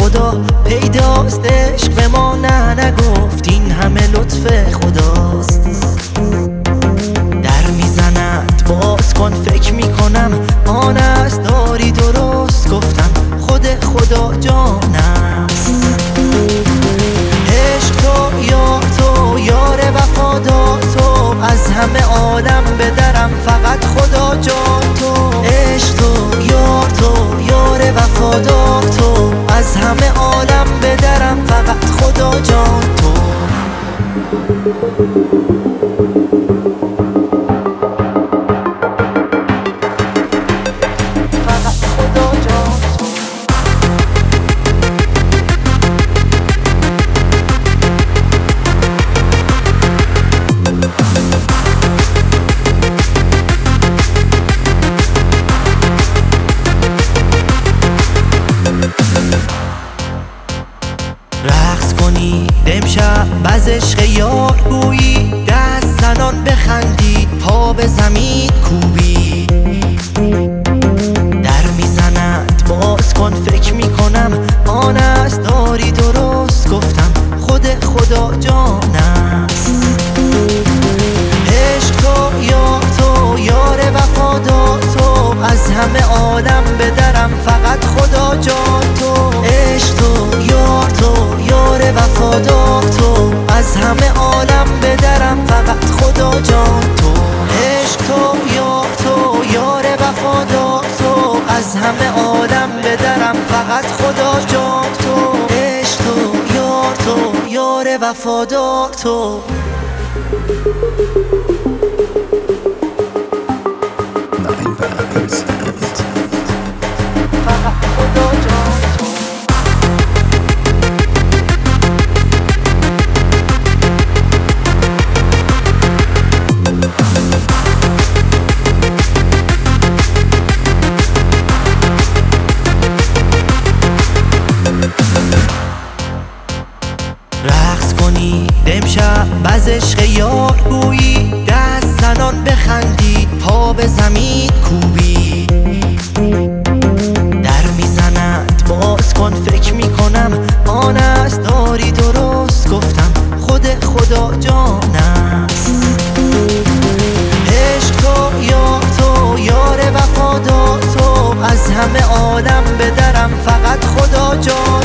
خدا پیداست، عشق به ما نگفت این همه لطف خداست. در میزند باز کن فکر میکنم آن است، داری درست گفتم خود خدا جان است. عشق تو یار، تو یار وفادار، تو از همه عالم به درم فقط خدا جان تو. عشق تو یار، تو یار وفادار، تو از همه عالم به درم فقط خدا جان تو. رقص کنی امشب از عشق یار گویی، دست زنان بخندی پا به زمین کوبی. در میزند باز کن فکر میکنم آن است، داری درست گفتم خود خدا جان است. عشق تو یار، تو یار وفادار، تو از همه عالم به درم فقط خدا جان تو. عشق تو یار، تو یار وفادار، تو از همه عالم به درم فقط خدا جان تو. عشق تو یار، تو یار وفادار، تو از همه عالم به درم فقط خدا جان تو. عشق تو یار، تو یار وفادار، تو فقط خدا جان تو. رقص کنی امشب از عشق یار گویی، دست زنان بخندی پا به زمین کوبی. در میزند باز کن فکر میکنم آن است، داری درست گفتم خود خدا جان است. عشق تو یار، تو یار وفادار، تو از همه عالم به درم فقط خدا جان